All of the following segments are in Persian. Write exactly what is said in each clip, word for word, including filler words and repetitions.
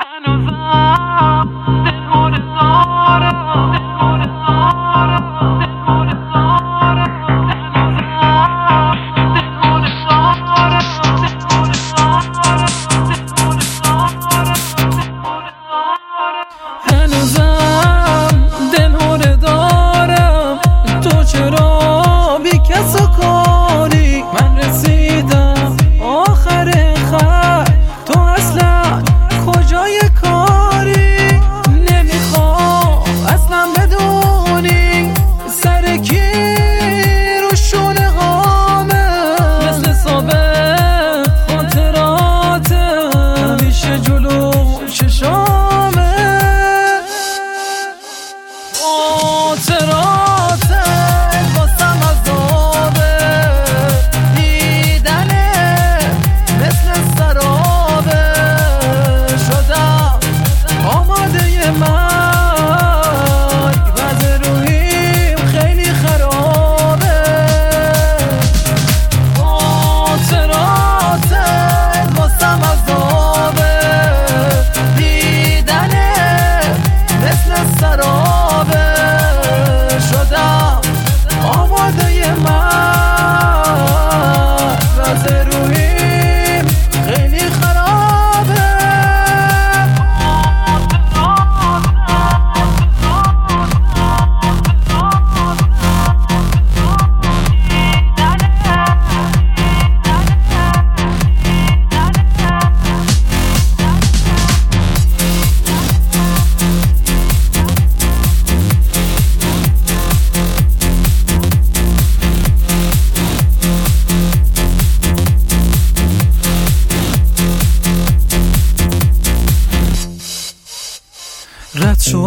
رد شو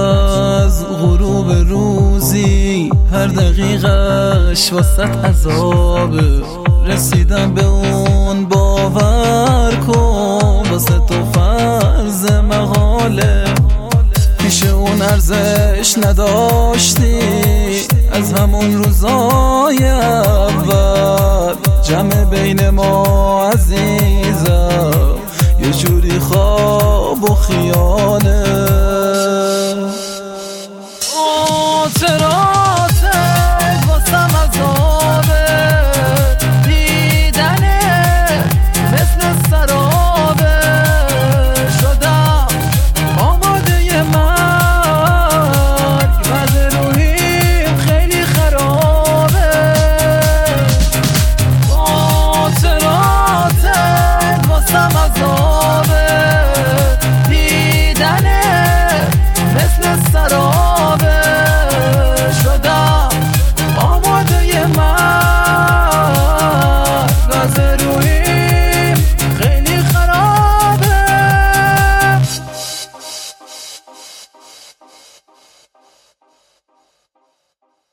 از غروب روزی، هر دقیقش واسط عذابه. رسیدم به اون باور کن، واسه تو فرض مقاله. پیش اون ارزش نداشتی از همون روزای اول. جمع بین ما عزیزم یه جوری خواب و خیاله. خاطراتت واسم عذابه، دیدنه مثل سرابه. شدم آماده مرگ، بعد روحیم خیلی خرابه. خاطراتت واسم عذابه،